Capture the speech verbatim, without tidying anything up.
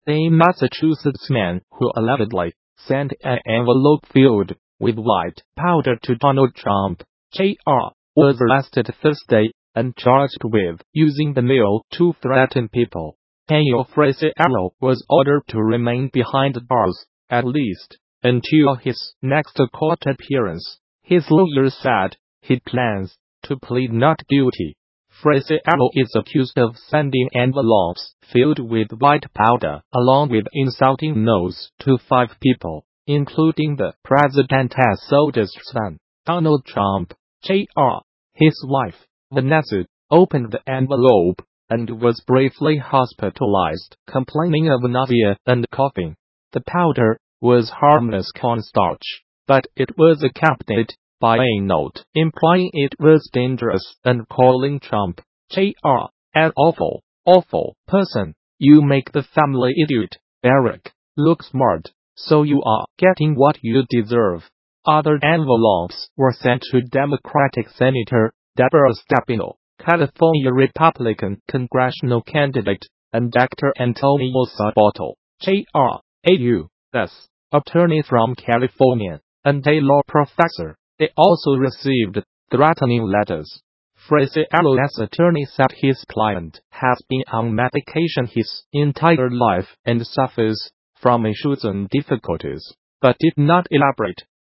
A Massachusetts man who allegedly sent an envelope filled with white powder to Donald Trump, Junior, was arrested Thursday and charged with using the mail to threaten people. Daniel Fraziero was ordered to remain behind bars, at least until his next court appearance. His lawyer said he plans to plead not guilty. Fraziero is accused of sending envelopes filled with white powder along with insulting notes to five people, including the president's oldest son, Donald Trump, Junior His wife, Vanessa, opened the envelope and was briefly hospitalized, complaining of nausea and coughing. The powder was harmless cornstarch, but it was accompanied by a note implying it was dangerous and calling Trump, Junior, an awful, awful person. You make the family idiot, Eric, look smart, so you are getting what you deserve. Other envelopes were sent to Democratic Senator Deborah Stepino, California Republican congressional candidate, and Doctor Antonio Sabato, Junior, a U S attorney from California, and a law professor. They also received threatening letters. Fraziero's attorney said his client has been on medication his entire life and suffers from issues and difficulties, but did not elaborate.